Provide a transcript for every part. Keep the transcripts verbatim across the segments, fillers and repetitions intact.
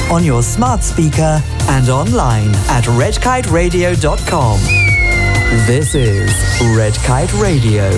on your smart speaker and online at red kite radio dot com. This is Red Kite Radio.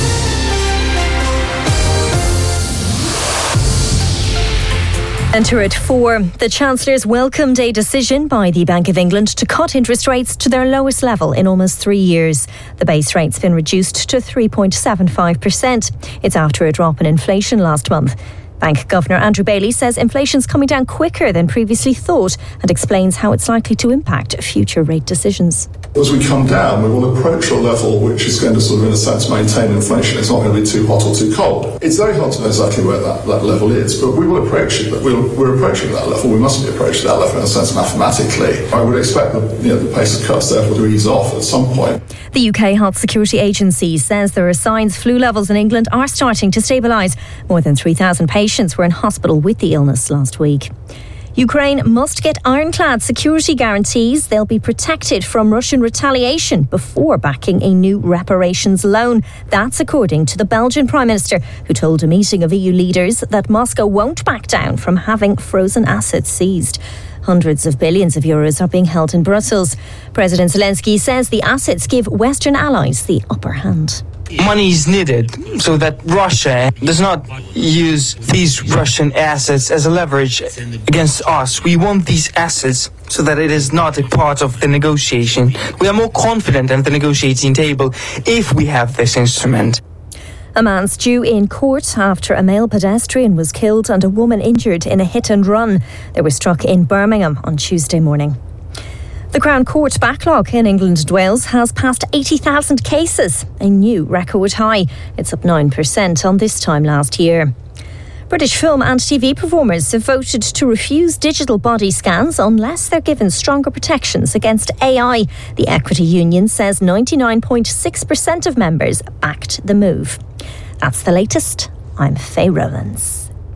Enter at four. The Chancellor's welcomed a decision by the Bank of England to cut interest rates to their lowest level in almost three years. The base rate's been reduced to three point seven five percent. It's after a drop in inflation last month. Bank Governor Andrew Bailey says inflation's coming down quicker than previously thought and explains how it's likely to impact future rate decisions. As we come down, we will approach a level which is going to sort of, in a sense, maintain inflation. It's not going to be too hot or too cold. It's very hard to know exactly where that, that level is, but we will approach it. We'll, we're approaching that level. We must be approaching that level in a sense mathematically. I would expect the, you know, the pace of cuts therefore to ease off at some point. The U K Health Security Agency says there are signs flu levels in England are starting to stabilise. More than three thousand patients were in hospital with the illness last week. Ukraine must get ironclad security guarantees they'll be protected from Russian retaliation before backing a new reparations loan. That's according to the Belgian Prime Minister, who told a meeting of E U leaders that Moscow won't back down from having frozen assets seized. Hundreds of billions of euros are being held in Brussels. President Zelensky says the assets give Western allies the upper hand. Money is needed so that Russia does not use these Russian assets as a leverage against us. We want these assets so that it is not a part of the negotiation. We are more confident at the negotiating table if we have this instrument. A man's due in court after a male pedestrian was killed and a woman injured in a hit and run. They were struck in Birmingham on Tuesday morning. The Crown Court backlog in England and Wales has passed eighty thousand cases, a new record high. It's up nine percent on this time last year. British film and T V performers have voted to refuse digital body scans unless they're given stronger protections against A I. The Equity Union says ninety-nine point six percent of members backed the move. That's the latest. I'm Faye Rowlands.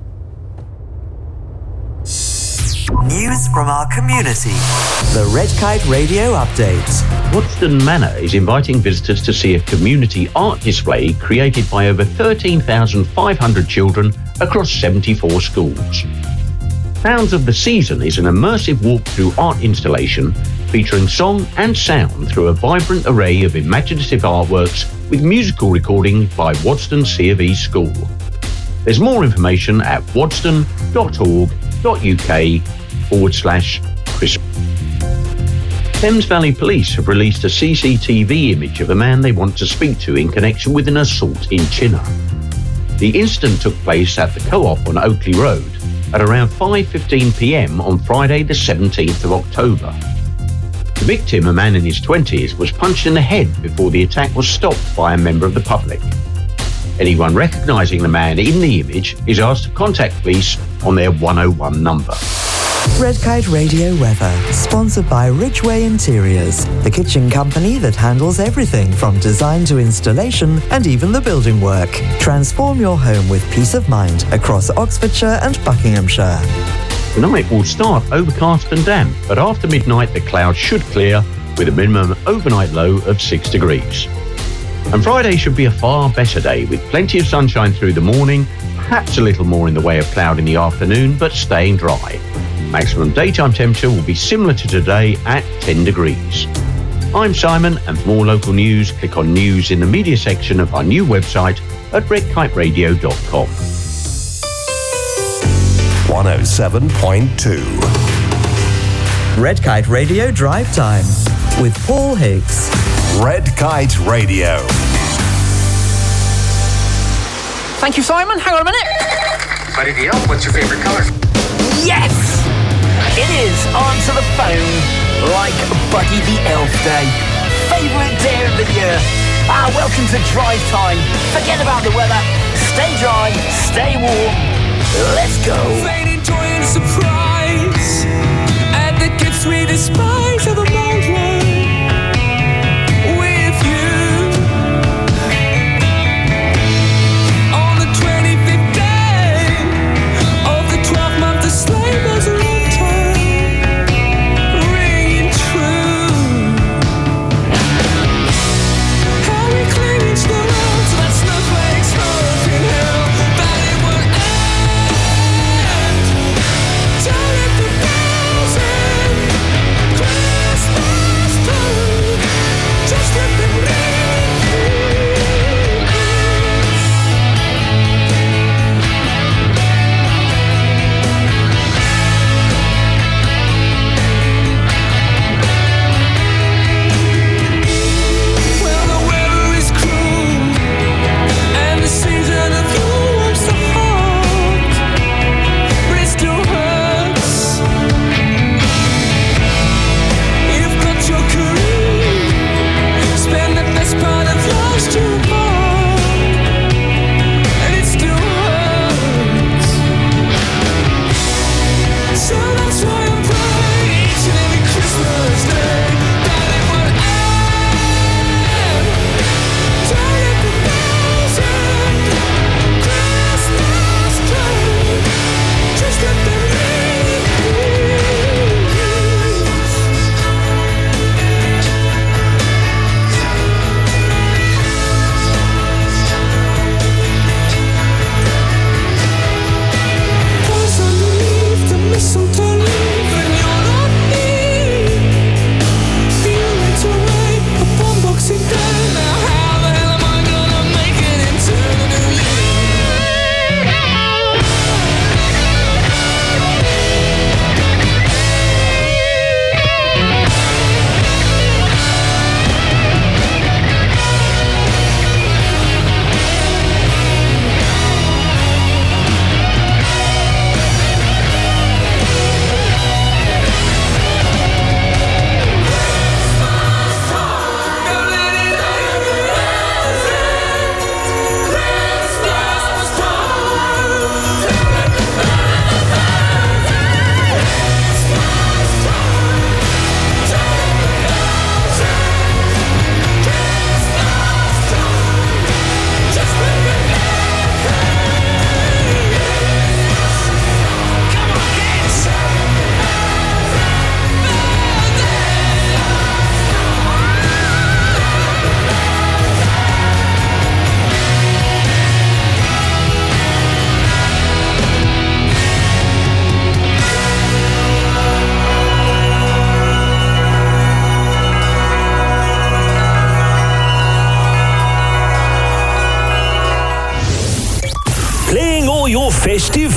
News from our community. The Red Kite Radio Update. Wadston Manor is inviting visitors to see a community art display created by over thirteen thousand five hundred children across seventy-four schools. Sounds of the Season is an immersive walk-through art installation featuring song and sound through a vibrant array of imaginative artworks with musical recording by Wadston C of E School. There's more information at wadston.org.uk forward slash Christmas. Thames Valley Police have released a C C T V image of a man they want to speak to in connection with an assault in Chinnor. The incident took place at the Co-op on Oakley Road at around five fifteen p.m. on Friday the seventeenth of October. The victim, a man in his twenties, was punched in the head before the attack was stopped by a member of the public. Anyone recognising the man in the image is asked to contact police on their one oh one number. Red Kite Radio weather, sponsored by Ridgeway Interiors, the kitchen company that handles everything from design to installation and even the building work. Transform your home with peace of mind across Oxfordshire and Buckinghamshire. Tonight will start overcast and damp, but after midnight the clouds should clear with a minimum overnight low of six degrees. And Friday should be a far better day with plenty of sunshine through the morning, perhaps a little more in the way of cloud in the afternoon, but staying dry. Maximum daytime temperature will be similar to today at ten degrees. I'm Simon, and for more local news, click on News in the media section of our new website at red kite radio dot com. one oh seven point two Red Kite Radio Drive Time with Paul Higgs. Red Kite Radio. Thank you, Simon. Hang on a minute. Buddy the Elf, what's your favorite color? Yes! It is Answer the Phone like Buddy the Elf Day. Favourite day of the year. Ah, welcome to Drive Time. Forget about the weather. Stay dry, stay warm. Let's go. Fading joy and surprise, and the gifts we despise are the bold one. With you on the twenty-fifth day of the twelfth month, the sleigh bells are on time, ringing true. How we cling each other to that snowflake's hope in hell that it will end.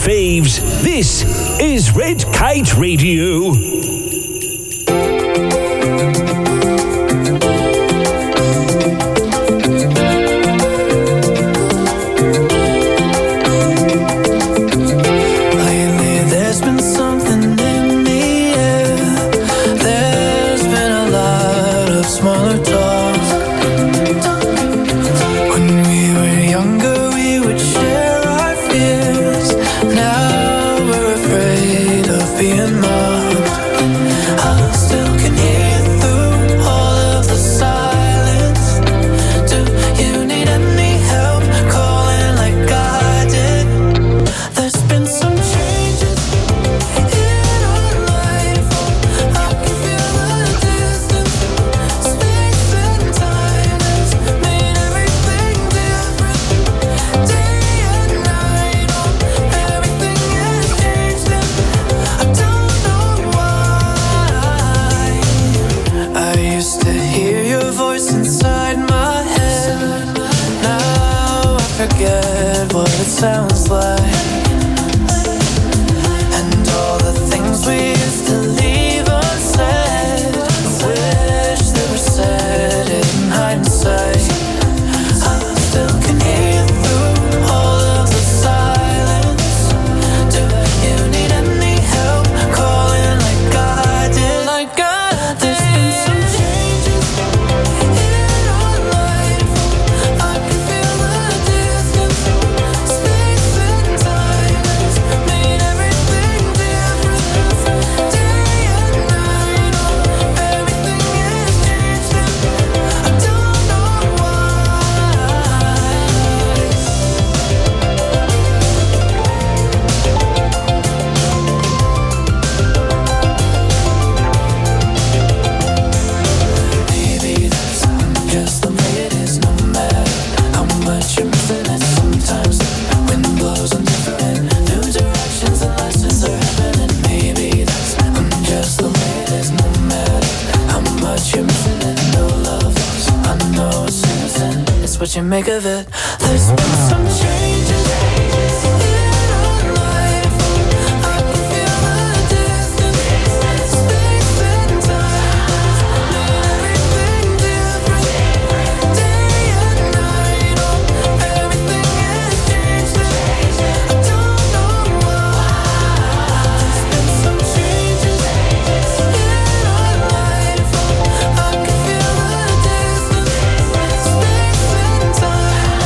faves. This is Red Kite Radio. Sounds like, and all the things we used to leave unsaid, I wish they were said in hindsight. I still can hear through all of the silence. Do you need any help calling like I did? Like I did. There's been some changes in our life. I can feel the distance. What you make of it? There's been some changes in our life. I can feel the distance, space and time. Made everything different, day and night. Oh, everything has changed. I don't know why. There's been some changes in our life. I can feel the distance, space and time.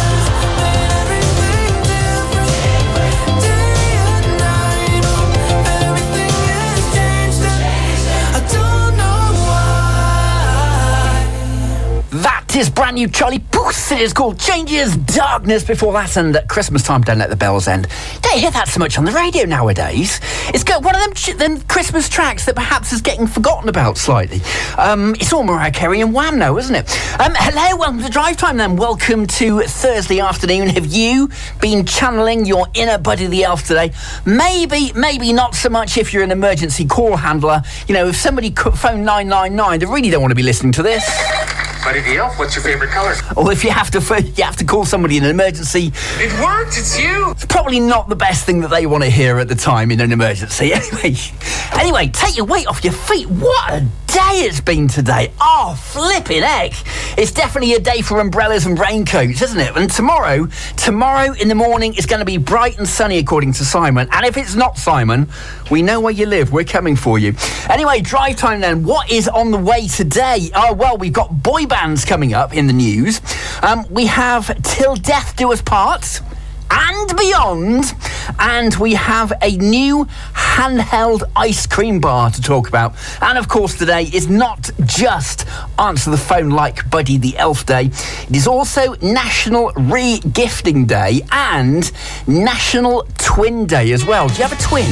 That is brand new Charlie Puth. It is called Changes Darkness. Before that, and at Christmas time, Don't Let the Bells End. Don't hear that so much on the radio nowadays. It's got one of them, ch- them Christmas tracks that perhaps is getting forgotten about slightly. Um, it's all Mariah Carey and Wham now, isn't it? Um, hello, welcome to Drive Time then. Welcome to Thursday afternoon. Have you been channeling your inner Buddy the Elf today? Maybe, maybe not so much if you're an emergency call handler. You know, if somebody could phone nine nine nine, they really don't want to be listening to this. Buddy the Elf, what's your favorite color? Or if you have to you have to call somebody in an emergency. It worked, it's you! It's probably not the best thing that they want to hear at the time in an emergency. Anyway, anyway, take your weight off your feet. What a day it's been today. Oh, flipping heck. It's definitely a day for umbrellas and raincoats, isn't it? And tomorrow, tomorrow in the morning is going to be bright and sunny according to Simon. And if it's not Simon, we know where you live. We're coming for you. Anyway, Drive Time then. What is on the way today? Oh, well, we've got boy bands coming up in the news. Um, we have Till Death Do Us Part and Beyond, and we have a new handheld ice cream bar to talk about. And of course today is not just Answer the Phone Like Buddy the Elf Day. It is also National Re-Gifting Day and National Twin Day as well. Do you have a twin?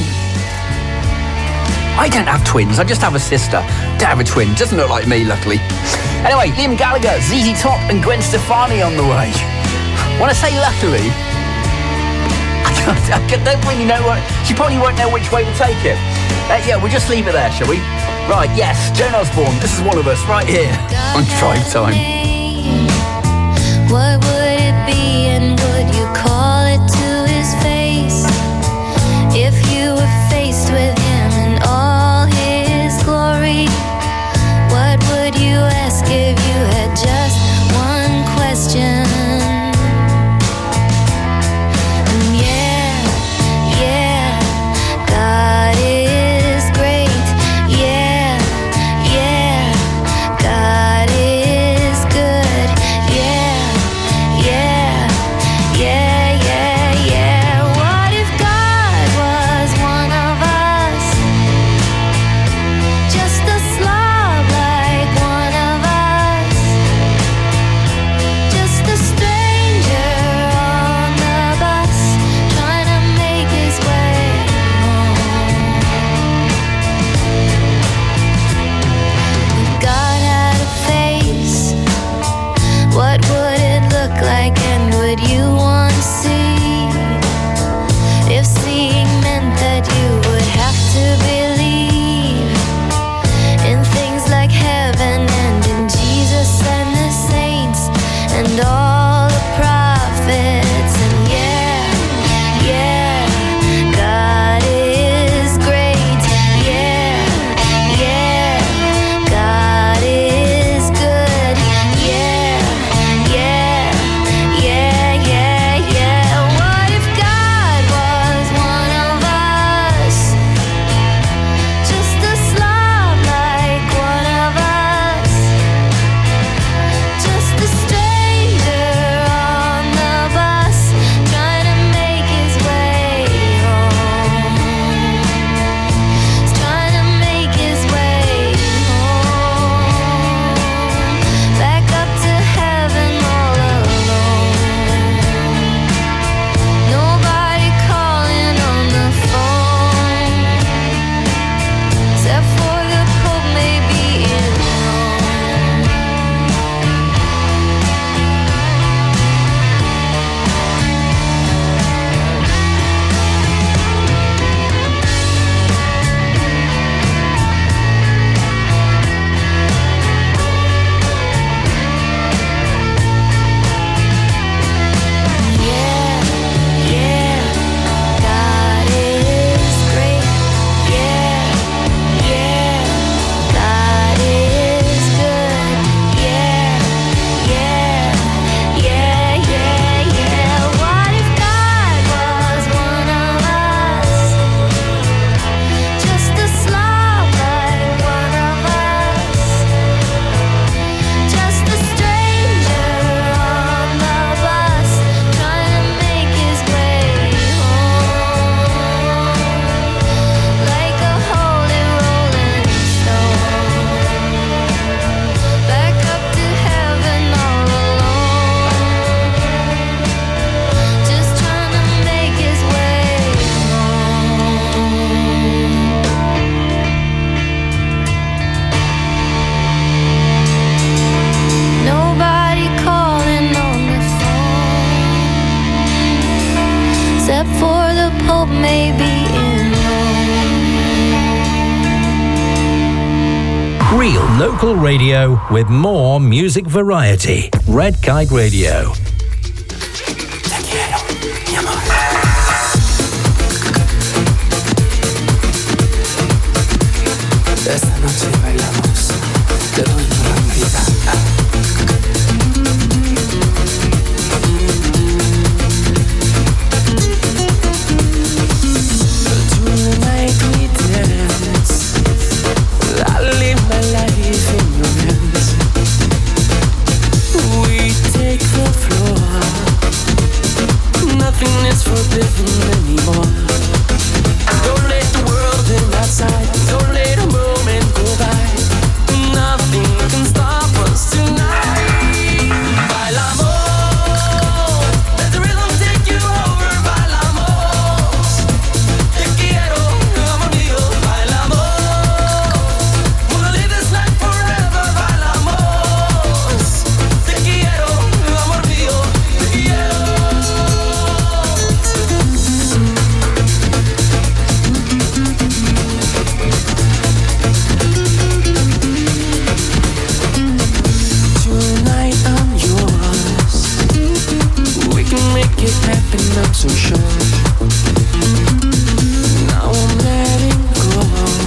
I don't have twins, I just have a sister. Don't have a twin, doesn't look like me, luckily. Anyway, Liam Gallagher, Z Z Top and Gwen Stefani on the way. When I say luckily, I don't really know what... She probably won't know which way to take it. Uh, yeah, we'll just leave it there, shall we? Right, yes, Joan Osborne, this is one of us, right here on Drive Time. What would it be and would you call it to his face? Real local radio with more music variety. Red Kite Radio. Esta noche bailamos, te doy mi vida. Tonight we dance. I live my life in your hands. We take the floor. Nothing is forbidden anymore. Don't let the world in outside. Don't let a moment go by. Nothing can stop us tonight. Bailamos, let the rhythm take you over. Bailamos, te quiero, amor mío. Bailamos, wanna live this life forever. Bailamos, te quiero, amor mío. Te quiero. Tonight I'm yours. We can make it happen, I'm so sure. Now I'm letting go.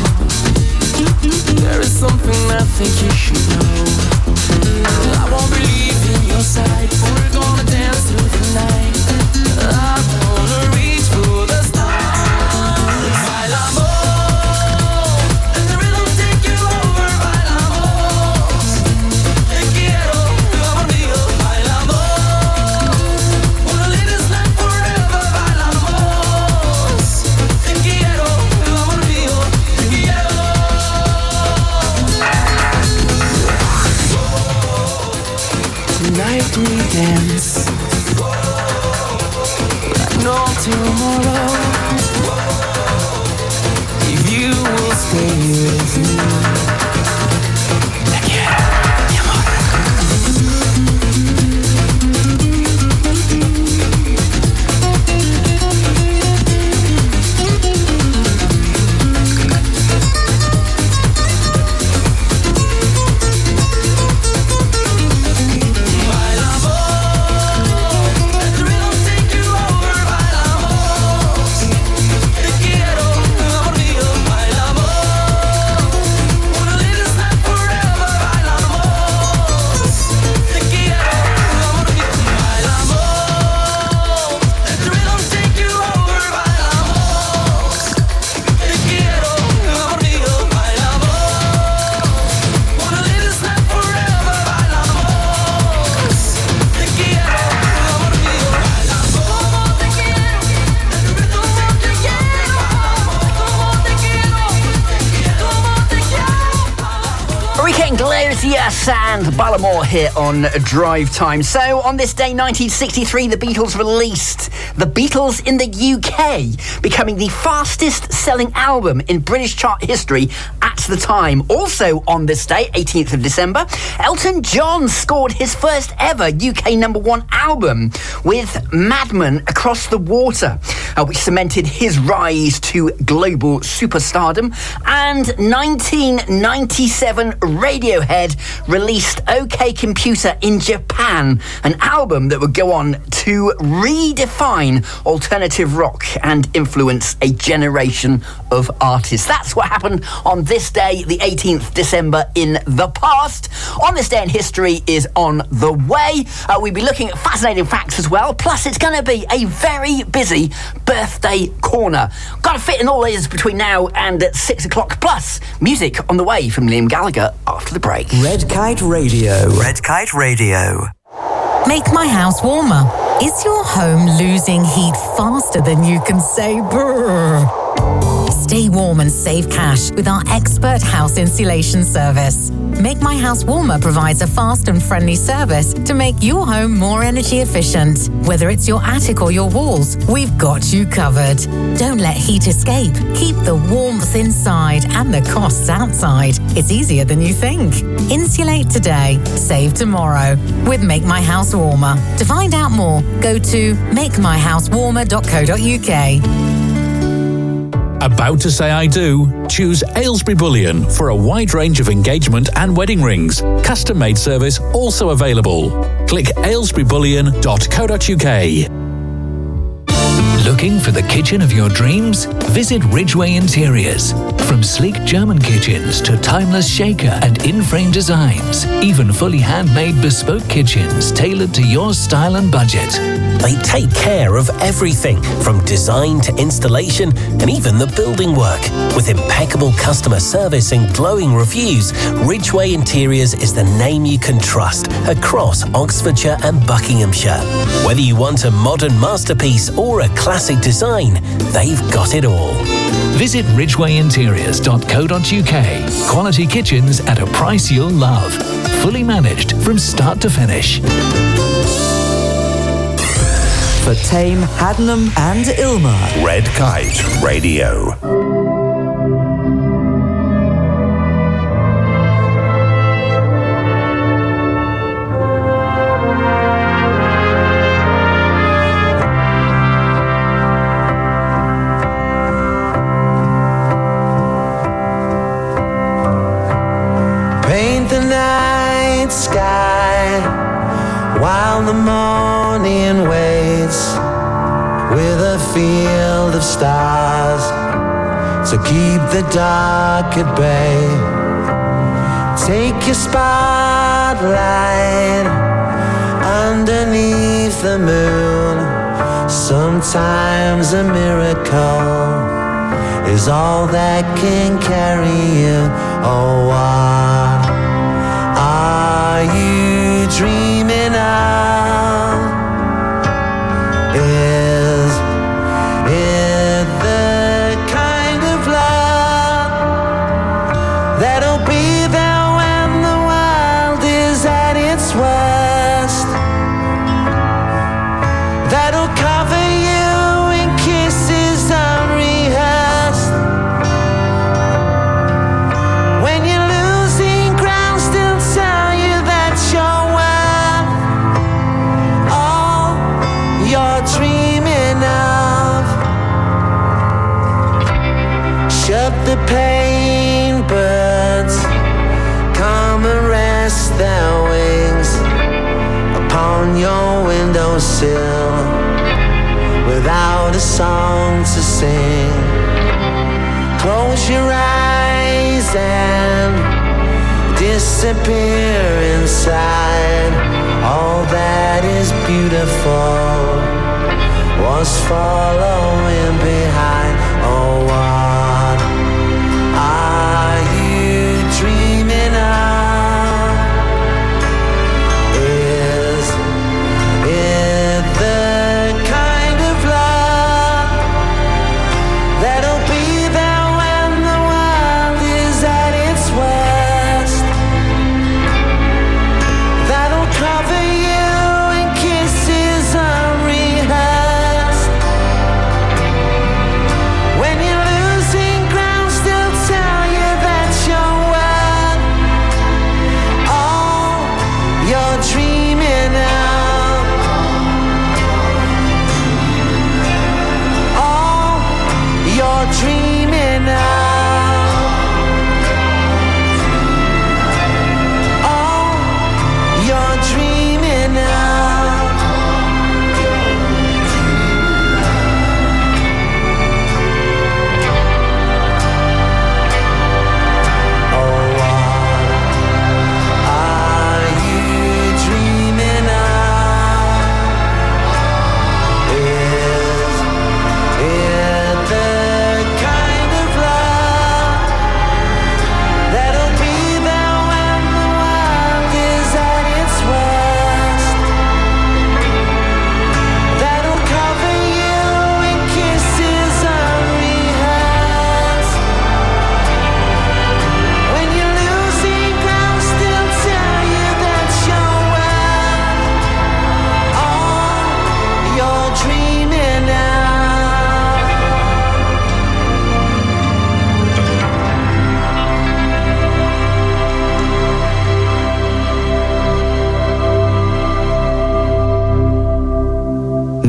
There is something I think you should know. I won't be leaving your side. We're gonna dance through the night. I wanna reach for the stars. Bailamos, let the rhythm take you over. Bailamos, te quiero, amor mío. Bailamos, wanna live this life forever. Bailamos, te quiero, amor mío. Te quiero. Tonight we dance like no tomorrow. If you will stay with me. Te quiero, mi amor. Yes, and Ballamore here on Drive Time. So, on this day, nineteen sixty-three, the Beatles released The Beatles in the U K, becoming the fastest-selling album in British chart history at the time. Also on this day, eighteenth of December, Elton John scored his first ever U K number one album with Madman Across the Water, uh, which cemented his rise to global superstardom. And nineteen ninety-seven, Radiohead released OK Computer in Japan, an album that would go on to redefine alternative rock and influence a generation of artists. That's what happened on this day, the eighteenth of December in the past. On this day in history is on the way. Uh, we'll be looking at fascinating facts as well. Plus, it's going to be a very busy birthday corner. Got to fit in all these between now and six o'clock. Plus, music on the way from Liam Gallagher after the break. Red Kite Radio. Red Kite Radio. Make my house warmer. Is your home losing heat faster than you can say brrr? Stay warm and save cash with our expert house insulation service. Make My House Warmer provides a fast and friendly service to make your home more energy efficient. Whether it's your attic or your walls, we've got you covered. Don't let heat escape. Keep the warmth inside and the costs outside. It's easier than you think. Insulate today, save tomorrow with Make My House Warmer. To find out more, go to make my house warmer dot co dot uk. About to say I do? Choose Aylesbury Bullion for a wide range of engagement and wedding rings. Custom-made service also available. Click aylesbury bullion dot co dot uk. Looking for the kitchen of your dreams? Visit Ridgeway Interiors. From sleek German kitchens to timeless shaker and in-frame designs, even fully handmade bespoke kitchens tailored to your style and budget. They take care of everything, from design to installation and even the building work. With impeccable customer service and glowing reviews, Ridgeway Interiors is the name you can trust across Oxfordshire and Buckinghamshire. Whether you want a modern masterpiece or a classic design, they've got it all. Visit ridgeway interiors dot co dot uk. Quality kitchens at a price you'll love. Fully managed from start to finish. For Tame, Haddenham and Ilmer. Red Kite Radio. Paint the night sky while the morning waits with a field of stars to keep the dark at bay. Take your spotlight underneath the moon. Sometimes a miracle is all that can carry you. Oh, what are you dreaming of? Is it the kind of love that'll be there when the world is at its worst? That'll cover you in kisses unrehearsed. When you're losing ground, still tell you that you're worth all you're dreaming of. Shut the pain birds, come and rest their wings upon your windowsill without a song to sing. Close your eyes and disappear inside. All that is beautiful was following behind. Oh, what are you dreaming of? Is it the kind of love that'll be there when the world is at its worst? That'll cover you in kisses unrehearsed.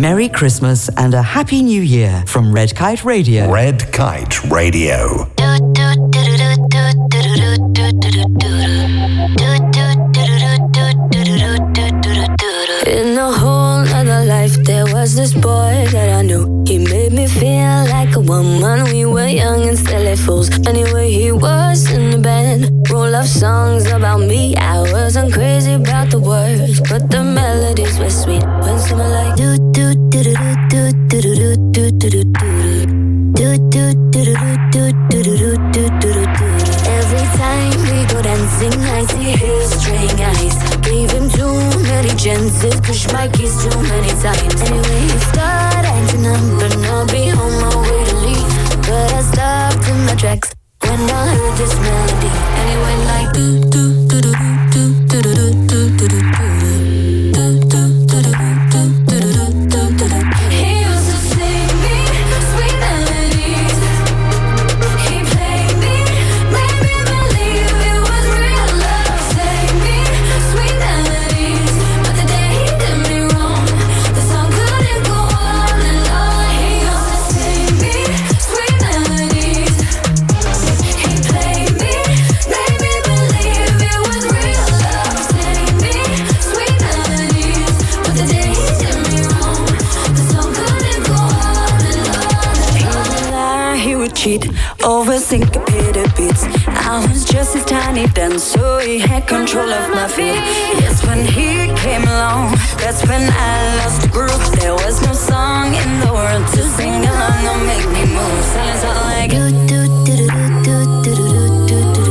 Merry Christmas and a Happy New Year from Red Kite Radio. Red Kite Radio. In a whole other life, there was this boy that I knew. He made me feel like a woman. We were young and silly fools. Anyway, he was in the band. Roll of songs about me. I wasn't crazy about the words, but the melodies were sweet. When someone like do do do do do do do do do do do do do do do do do do. Every time we go dancing, I see his string eyes. Gave him too many chances, pushed my keys too many times. Anyway, he started acting up, and I'll be on my way to leave. But I stopped in my tracks when I heard this melody, and it went like do do do do do do do do do do do do. Over syncopated beats, I was just his tiny dance, so he had control of my feet. Yes, when he came along, that's when I lost the groove. There was no song in the world to sing along or make me move. Silence all like do do do do do do do do do do.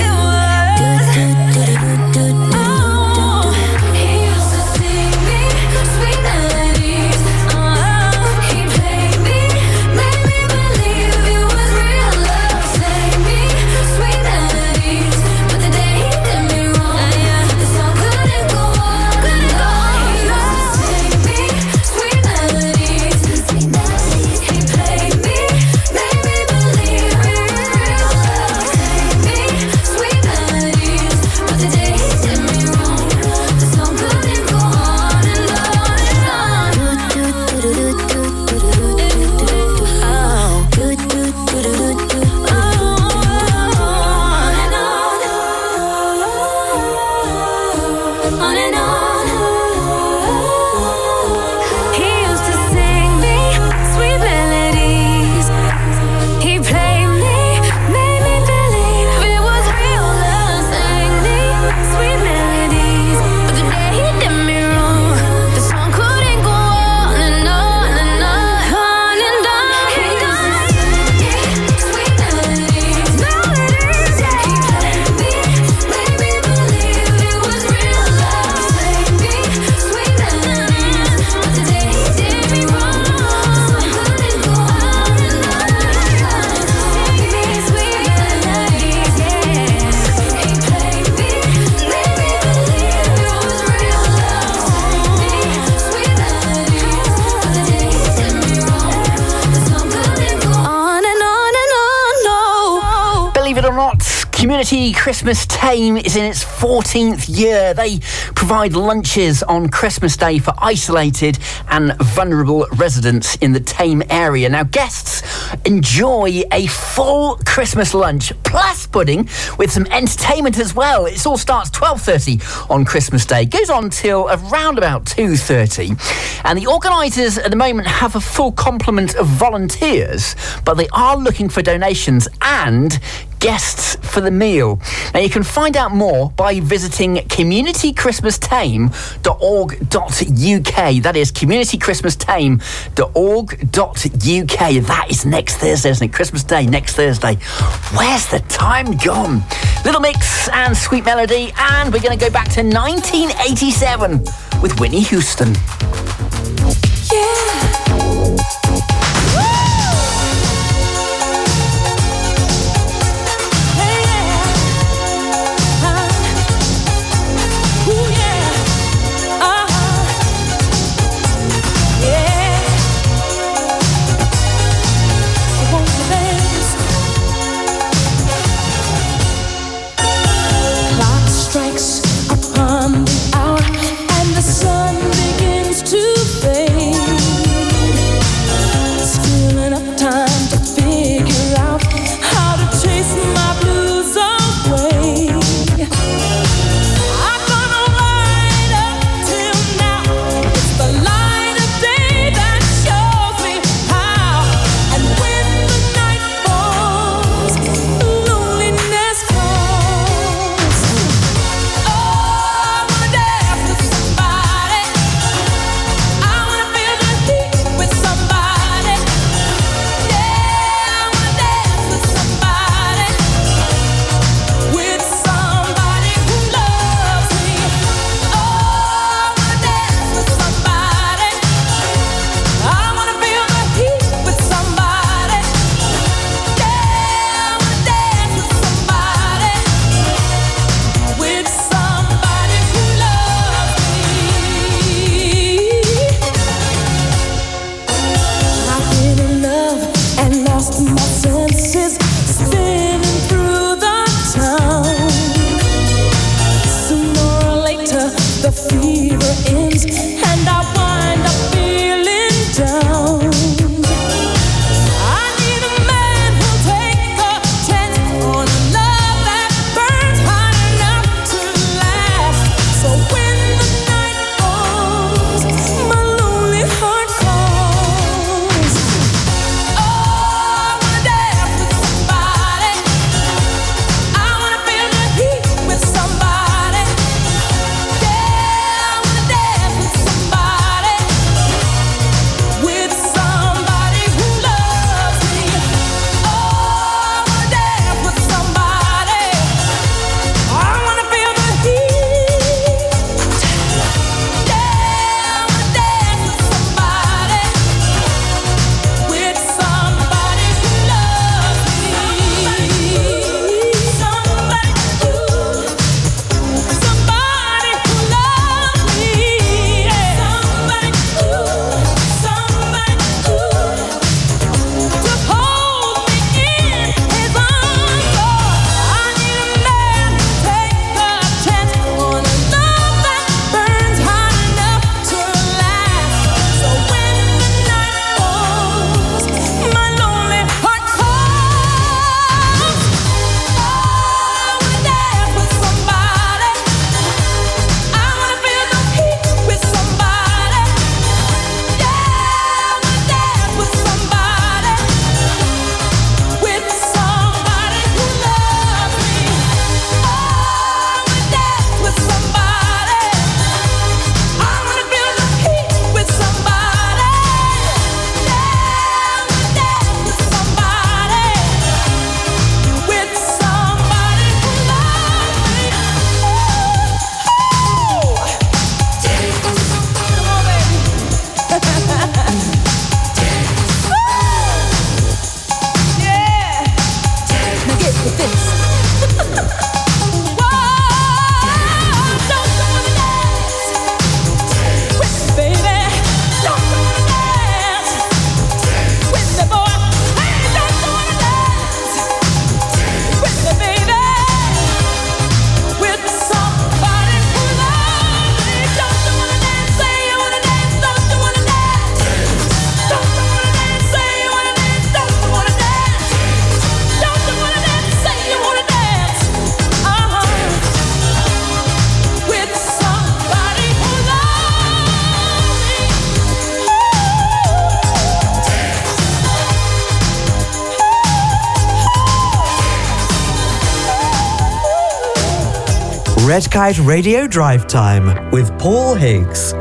Community Christmas Tame is in its fourteenth year. They provide lunches on Christmas Day for isolated and vulnerable residents in the Tame area. Now, guests enjoy a full Christmas lunch plus pudding with some entertainment as well. It all starts twelve thirty on Christmas Day, goes on till around about two thirty. And the organisers at the moment have a full complement of volunteers, but they are looking for donations and guests for the meal. Now, you can find out more by visiting community christmas tame dot org dot U K. That is community christmas tame dot org dot U K. That is next Thursday, isn't it? Christmas Day, next Thursday. Where's the time gone? Little Mix and Sweet Melody, and we're going to go back to nineteen eighty-seven with Whitney Houston. Yeah. Strikes upon the hour, and the sun begins to Red Kite Radio Drive Time with Paul Higgs.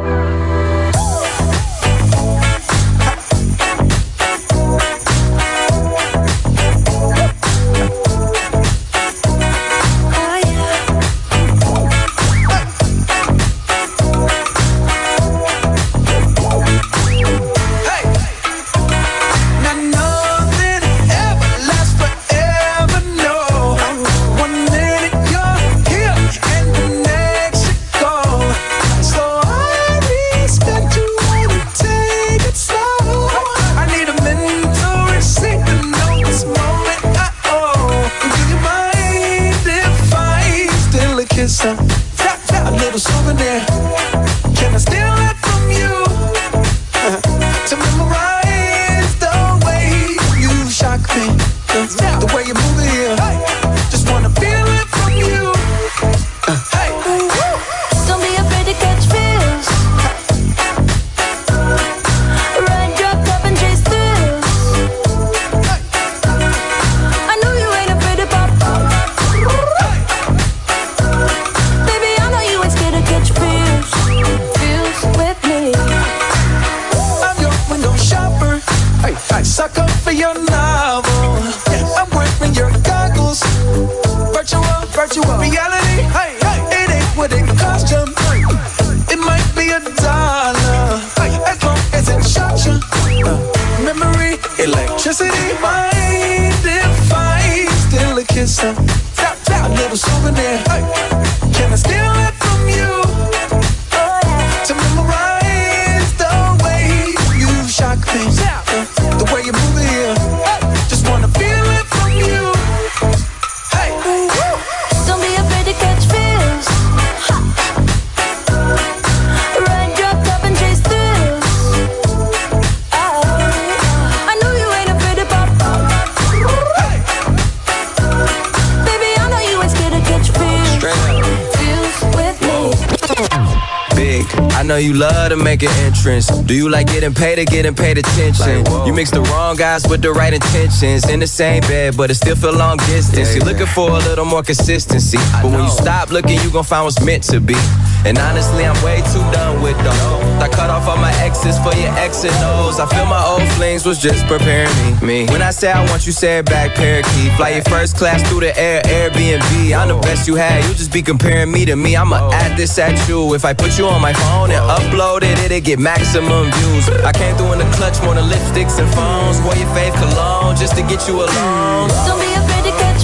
You love to make an entrance. Do you like getting paid or getting paid attention? Like, you mix the wrong guys with the right intentions. In the same bed, but it still feel long distance. Yeah, You're yeah. looking for a little more consistency. I but know. When you stop looking, you gon' find what's meant to be. And honestly, I'm way too done with those. I cut off all my exes for your X and O's. I feel my old flings was just preparing me. me. When I say I want you, say it back, parakeet. Fly your first class through the air, Airbnb. I'm the best you had, you just be comparing me to me. I'ma add this at you. If I put you on my phone and upload it, it'll get maximum views. I came through in the clutch more than lipsticks and phones. Wore your fave cologne just to get you alone. Don't be afraid to catch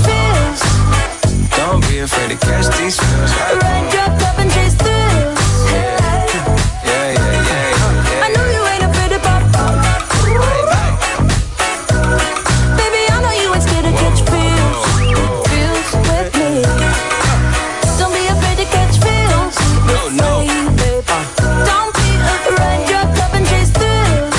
feels. Don't be afraid to catch these feels. Run, drop, up and chase through. Yeah, yeah, yeah, yeah. I know you ain't afraid to pop up. Baby, I know you ain't scared to catch feels. Feels with me. Don't be afraid to catch feels. No, no. Don't be afraid, drop, up and chase through.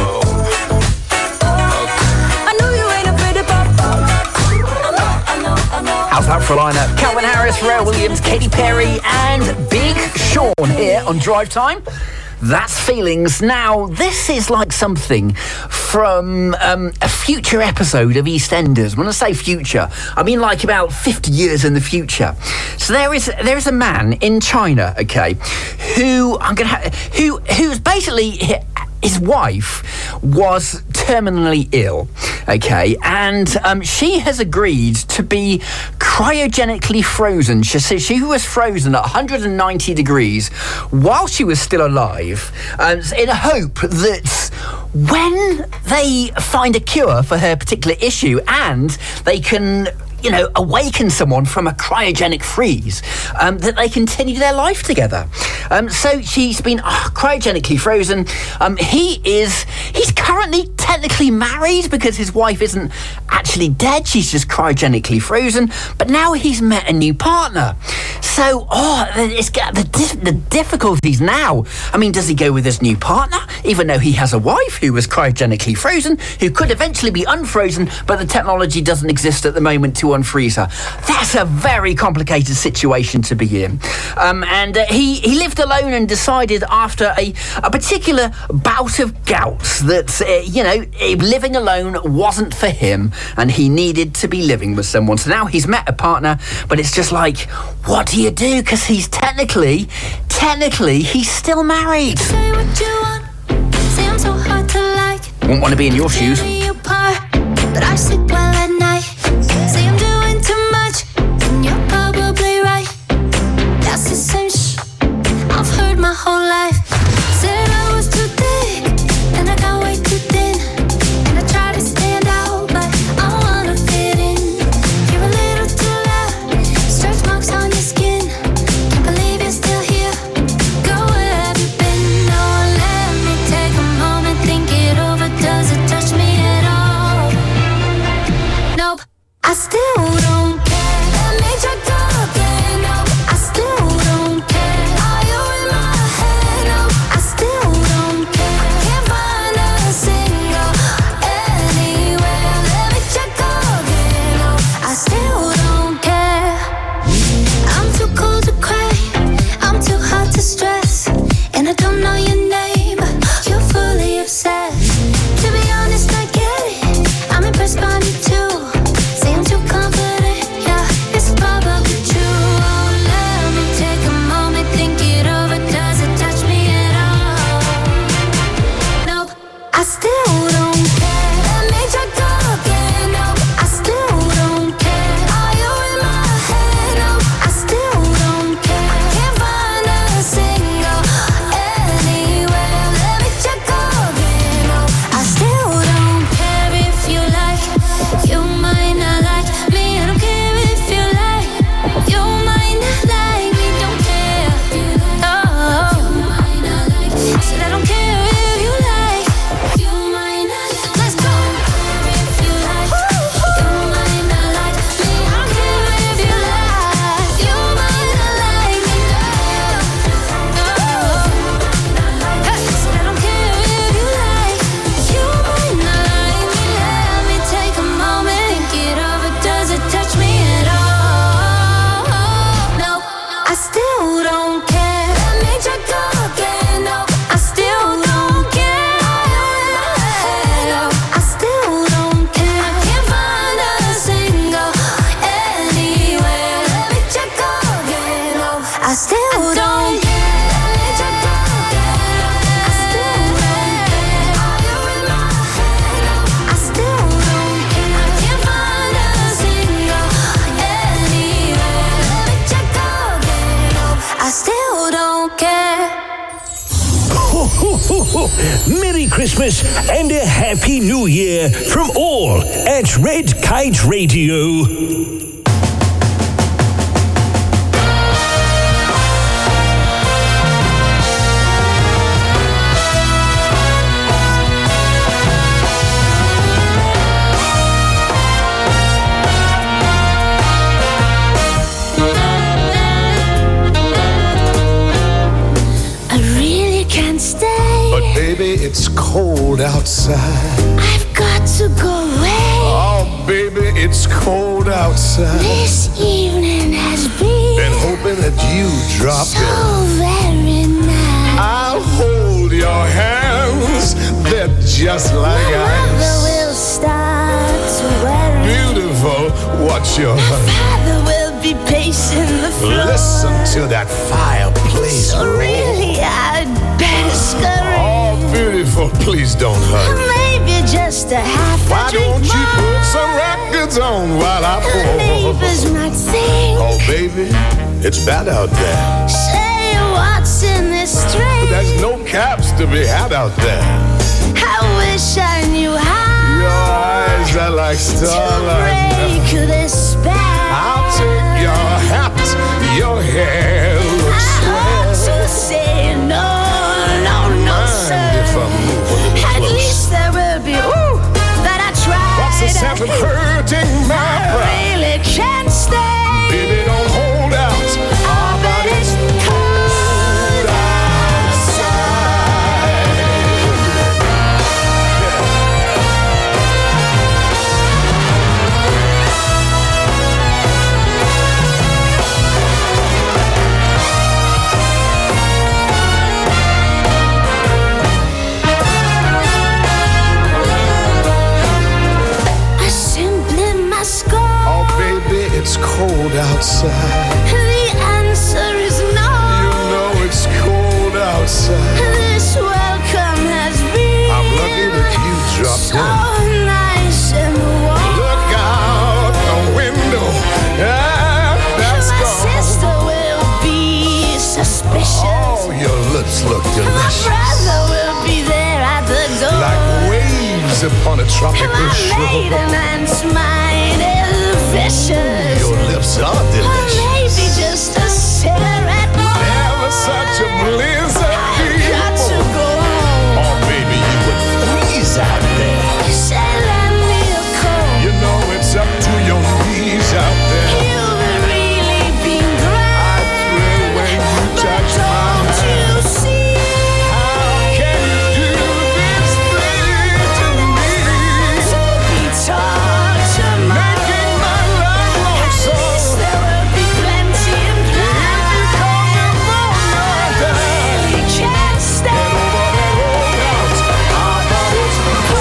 I know you ain't afraid to pop up. I know, I know, I know. How's that for a lineup? Calvin Harris, Pharrell Williams, Katy Perry, and Big Sean here on Drive Time. That's Feelings. Now, this is like something from um, a future episode of EastEnders. When I say future, I mean like about fifty years in the future. So there is there is a man in China, okay, who I'm gonna ha- who who's basically his wife was terminally ill, okay, and um, she has agreed to be cryogenically frozen. She says she was frozen at one hundred ninety degrees while she was still alive, um, in a hope that when they find a cure for her particular issue and they can, you know, awaken someone from a cryogenic freeze, um, that they continue their life together. Um, so she's been oh, cryogenically frozen. Um, he is, he's currently technically married because his wife isn't actually dead. She's just cryogenically frozen. But now he's met a new partner. So, oh, it's got the, the difficulties now. I mean, does he go with his new partner, even though he has a wife who was cryogenically frozen, who could eventually be unfrozen, but the technology doesn't exist at the moment to unfreeze her? That's a very complicated situation to be in. Um, and uh, he, he lived alone and decided after a, a particular bout of gout that, uh, you know, living alone wasn't for him and he needed to be living with someone. So now he's met a partner, but it's just like, what do you you do? Because he's technically, technically, he's still married. Say what you want, say I'm so hard to like. Wouldn't want to be in your shoes. Tear me apart, but I sleep well at night. Say I'm doing too much, and you're probably right. That's the same sh I've heard my whole life. Said I was too thick, and I got way too thin. And I try to stand out, but I wanna fit in. You're a little too loud, stretch marks on your skin. Can't believe you're still here. Girl, where have you been? No, let me take a moment, think it over. Does it touch me at all? Nope, I still don't care. Let me try go again. Nope, I still don't care. Are you in my head? Nope, I still don't care. Can't find a single anywhere. Let me check go again. Nope, I still don't care. I'm too cold to cry, I'm too hot to stress. And I don't know your name, but you're fully obsessed. To be honest, I get it, I'm impressed by me too. Say I'm too confident, yeah, it's probably true. Oh, let me take a moment, think it over. Does it touch me at all? Nope, I still don't care. Let me try go again. Nope, I still don't care. Are you in my head? Nope, I still don't care. Can't find a single anywhere. Let me check go again. Nope, I still don't care if you like. You might not like me. I don't care if you like. You might not like me. Don't care. Oh, said I don't care if you like. You might not. Let's go. If you like, you might not like me. I don't care if you like. You might not like me. Oh, hey, said I don't care if you like. You might not like me. Let me take a moment, think it over. Does it touch me at all? No, I still don't care. Let me try go again. No, I still don't care. No, I still don't care. I can't find a single anywhere. Let me check go again. No, I still don't care. Let me check go again. I still don't care. Are you in my head? No, I still don't care. I can't find a single anywhere. Let me check go again. No, I still don't care. Ho, ho, ho, ho. Merry Christmas and a Happy New Year from all at Red Kite Radio. I really can't stay. But baby, it's cold outside. I've got to go away. Oh, baby, it's cold outside. This evening has been Been hoping that you drop so in. very nice. I'll hold your hands. They're just like My mother ice. will start to worry. Beautiful. What's your Father will be pacing the floor. Listen to that fireplace So roar. really, I'd better scurry. Oh, beautiful. Please don't hurry. Maybe just a half a Why drink don't you more. put some records on while I The pour? neighbors might think. Oh, baby, it's bad out there. Say what's in this drink. There's no caps to be had out there. I wish I knew how Your eyes are like to starlight. break this spell. I'll take your hat, your hair looks I swell. ought to say no, no, no, sir. If I move a little At close. least there will be, ooh, that I tried. What's the sense of hurting my I pride? really can't stay. Baby, don't hold out. Oh, but it's cold outside. sip on a tropical shore. man's mind is vicious. Your lips are delicious. Or maybe just a cigarette more. Never such a blizzard. I've got to go. Oh, baby, you would freeze out there. You say lend me a coat. You know it's up to your knees out there. You've really been great. I thrill when you touch my hand. Don't you see? How can you do this thing to me? To be taught to Making my love long At so. least there will be plenty in plan. If you call me murder, You can't stay. get over the roadhouse. Our bodies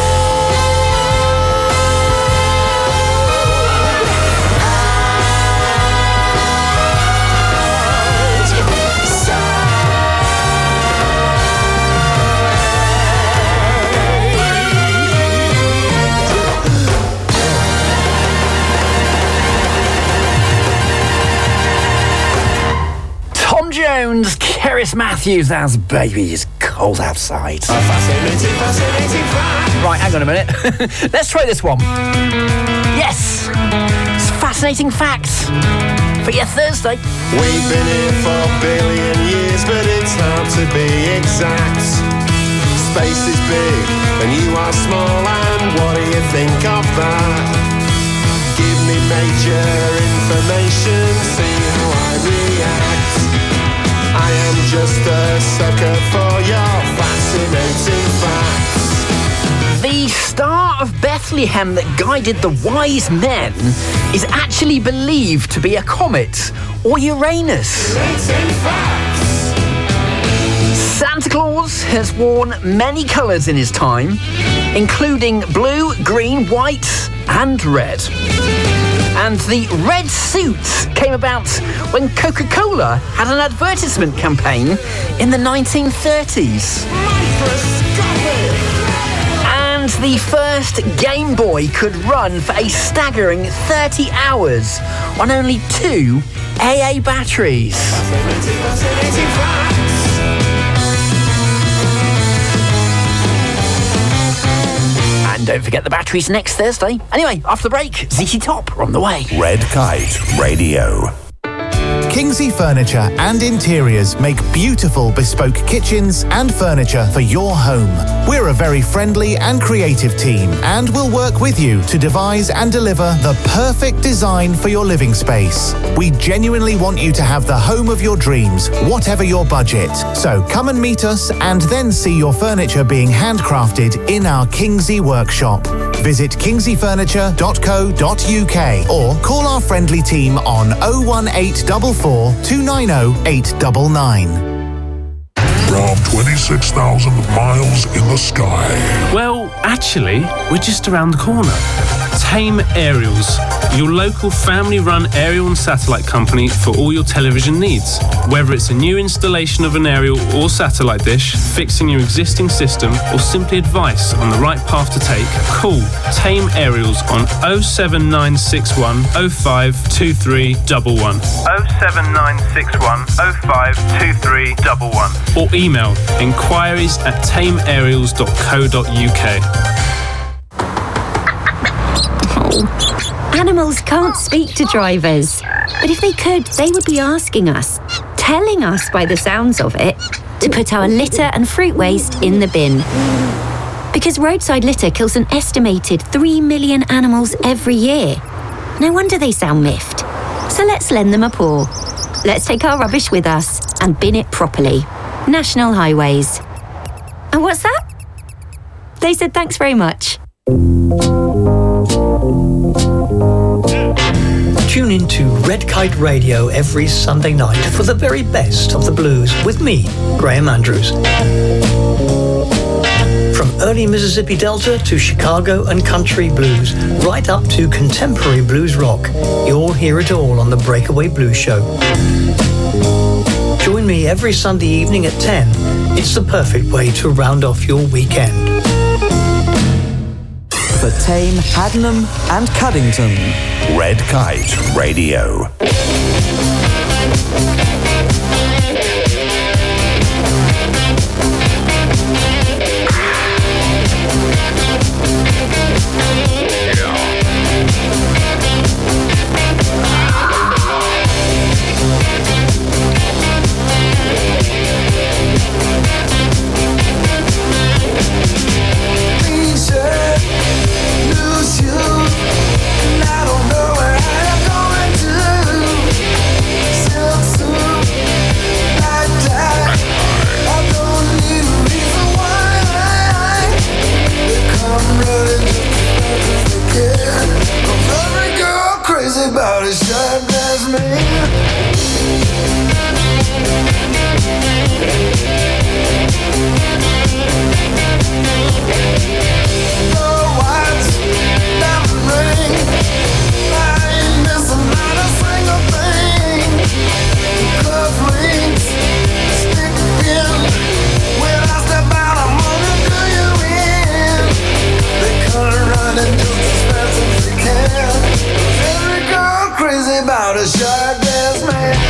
Tom Jones, Keris Matthews, that's Baby, it's cold outside. fascinating, fascinating fact. Right, hang on a minute. Let's try this one. Yes, it's fascinating facts for your Thursday. We've been here for a billion years, but it's hard to be exact. Space is big, and you are small, and what do you think of that? Give me major information, see how I react. I am just a sucker for your fascinating facts. The Star of Bethlehem that guided the wise men is actually believed to be a comet or Uranus. Fascinating facts. Santa Claus has worn many colours in his time, including blue, green, white and red. And the red suit came about when Coca-Cola had an advertisement campaign in the nineteen thirties. And the first Game Boy could run for a staggering thirty hours on only two A A batteries. Fascinating, fascinating facts. And don't forget the batteries next Thursday. Anyway, after the break, Z Z Top are on the way. Red Kite Radio. Kingsley Furniture and Interiors make beautiful bespoke kitchens and furniture for your home. We're a very friendly and creative team and will work with you to devise and deliver the perfect design for your living space. We genuinely want you to have the home of your dreams, whatever your budget. So come and meet us and then see your furniture being handcrafted in our Kingsley workshop. Visit kingsley furniture dot co dot uk or call our friendly team on oh one eight four four, two nine oh, eight nine nine. From twenty-six thousand miles in the sky. Well, actually, we're just around the corner. Tame Aerials, your local family-run aerial and satellite company for all your television needs. Whether it's a new installation of an aerial or satellite dish, fixing your existing system, or simply advice on the right path to take, call Tame Aerials on oh seven nine six one oh five two three one one. oh seven nine six one oh five two three one one. Or email inquiries at tame aerials dot co dot uk. Animals can't speak to drivers, but if they could, they would be asking us, telling us by the sounds of it, to put our litter and fruit waste in the bin. Because roadside litter kills an estimated three million animals every year. No wonder they sound miffed. So let's lend them a paw. Let's take our rubbish with us and bin it properly. National Highways. And what's that? They said thanks very much. Tune in to Red Kite Radio every Sunday night for the very best of the blues with me, Graham Andrews. From early Mississippi Delta to Chicago and country blues, right up to contemporary blues rock, you'll hear it all on the Breakaway Blues Show. Join me every Sunday evening at ten. It's the perfect way to round off your weekend. For Tame, Haddenham and Cuddington. Red Kite Radio. About a shark dance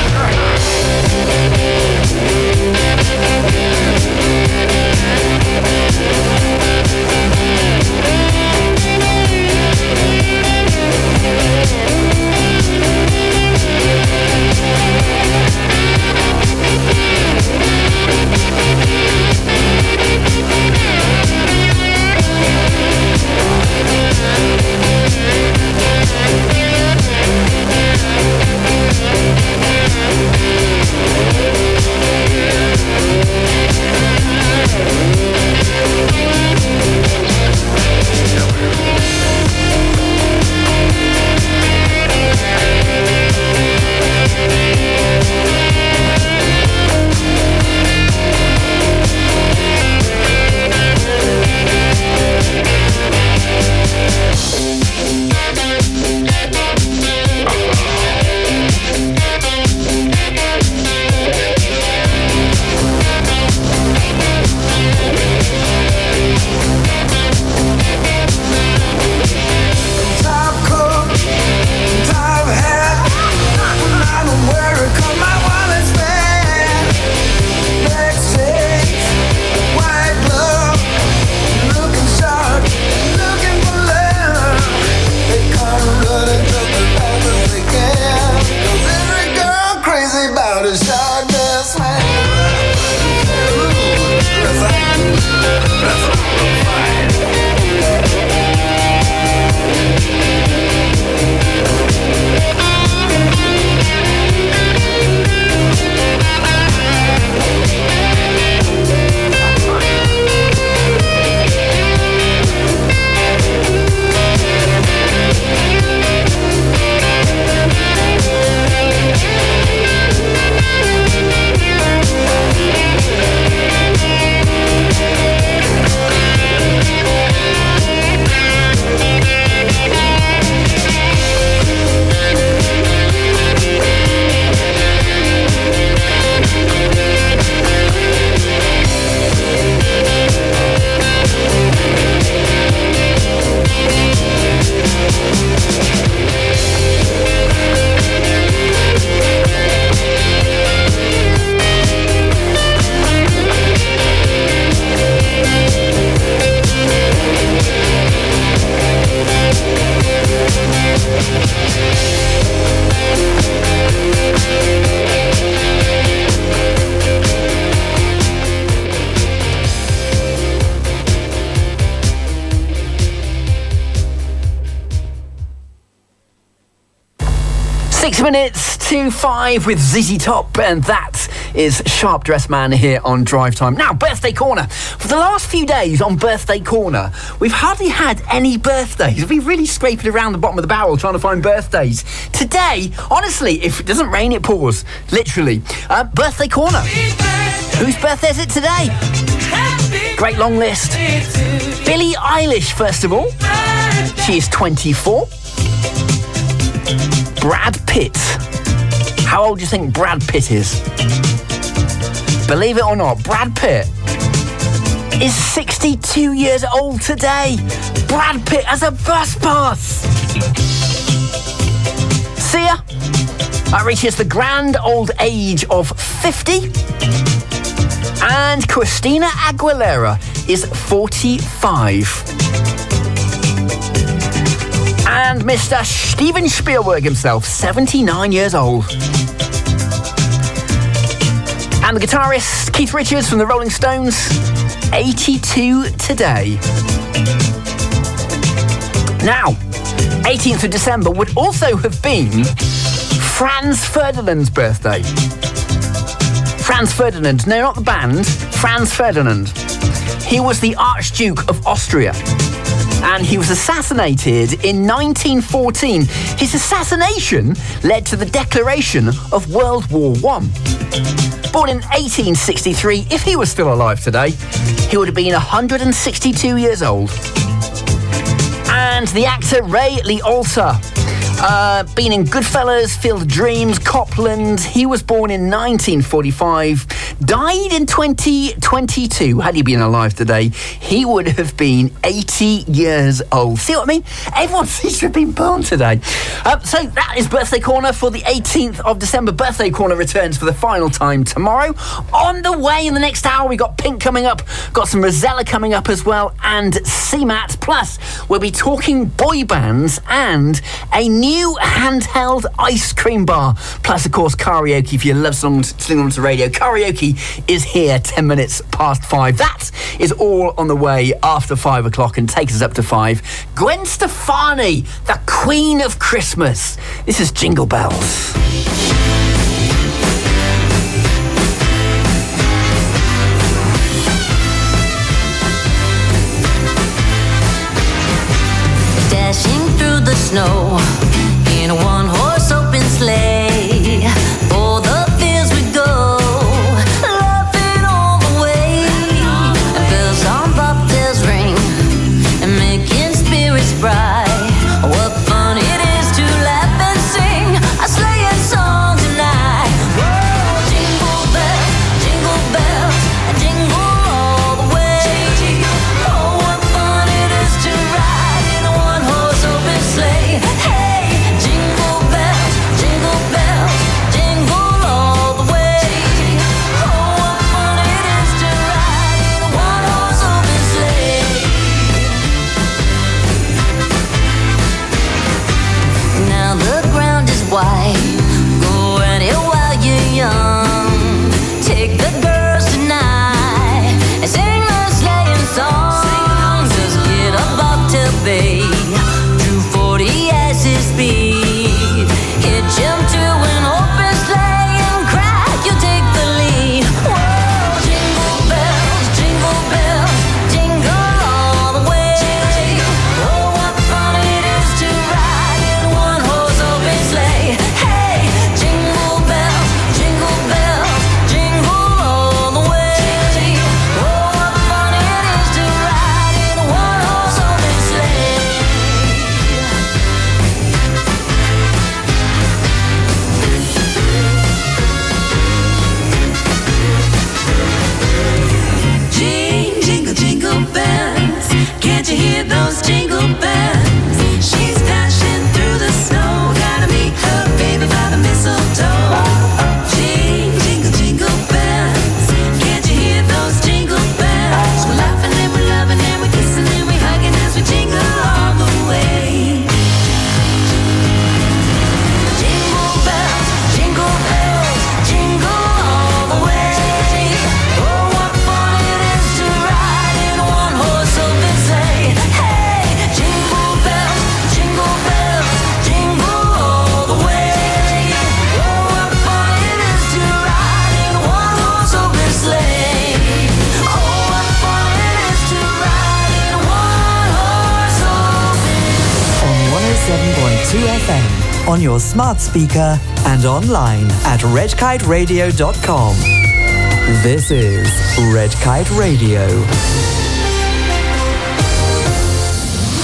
Six minutes to five with Z Z Top, and that is Sharp Dressed Man here on Drive Time. Now, Birthday Corner. For the last few days on Birthday Corner, we've hardly had any birthdays. We've been really scraping around the bottom of the barrel trying to find birthdays. Today, honestly, if it doesn't rain, it pours. Literally. Uh, Birthday Corner. Whose birthday is it today? Great long list. Billie Eilish, first of all. She is twenty-four. Brad Pitt. How old do you think Brad Pitt is? Believe it or not, Brad Pitt is sixty-two years old today. Brad Pitt has a bus pass. Sia, that reaches the grand old age of fifty. And Christina Aguilera is forty-five. And Mister Steven Spielberg himself, seventy-nine years old. And the guitarist Keith Richards from the Rolling Stones, eighty-two today. Now, eighteenth of December would also have been Franz Ferdinand's birthday. Franz Ferdinand, no, not the band, Franz Ferdinand. He was the Archduke of Austria. and he was assassinated in nineteen fourteen. His assassination led to the declaration of World War One. Born in eighteen sixty-three, if he was still alive today, he would have been one hundred sixty-two years old. And the actor Ray Liotta, uh, been in Goodfellas, Field of Dreams, Copland. He was born in nineteen forty-five, died in twenty twenty-two. Had he been alive today, he would have been eighty years old. See what I mean? Everyone seems to have been born today. Um, so that is Birthday Corner for the eighteenth of December. Birthday Corner returns for the final time tomorrow. On the way in the next hour, we got Pink coming up, got some Rosella coming up as well, and C MAT. Plus, we'll be talking boy bands and a new handheld ice cream bar. Plus, of course, karaoke. If you love songs, sing on to radio, karaoke is here ten minutes past five. That is all on the way after five o'clock and takes us up to five. Gwen Stefani, the Queen of Christmas. This is Jingle Bells. Dashing through the snow in a one-horse open sleigh. For the fields we go, laughing all the way. And bells on bobtails ring and making spirits bright. What fun it is to laugh and sing a sleighing song tonight. Whoa, jingle bells, jingle bells, jingle all the way. Oh, what fun it is to ride in a one-horse open sleigh. Hey, jingle bells, jingle bells, jingle all the way. Oh, what fun it is to ride in a one-horse open sleigh. Now the ground is white. Go at it while you're young. Take the girls tonight and sing the sleighing song. Just get a bobtail, babe. two forty as his speed. Hitch him to an open sleigh and cry, you take the lead. Whoa, jingle bells, jingle bells, jingle all the way. Oh, what fun it is to ride in a one-horse open sleigh. Hey, jingle bells, jingle bells, jingle all the way. Oh, what fun it is to ride in a one-horse open sleigh. Jing, jingle, jingle bells. Can't you hear those jingle bells? She's dashing through the snow. Gotta meet her baby by the mistletoe. Jing, jingle, jingle bells. Can't you hear those jingle bells? We're laughing and we're loving and we're kissing and we're hugging as we jingle all the way. Jingle bells, jingle bells, jingle all the way. Oh, what fun it is to ride in a one-horse open sleigh. Hey, jingle bells, jingle bells, jingle all the way. Oh, what fun it is to ride in a one-horse open sleigh. Oh, what fun it is to ride in a one-horse open On one oh seven point two F M, on your smart speaker and online at red kite radio dot com. This is Red Kite Radio.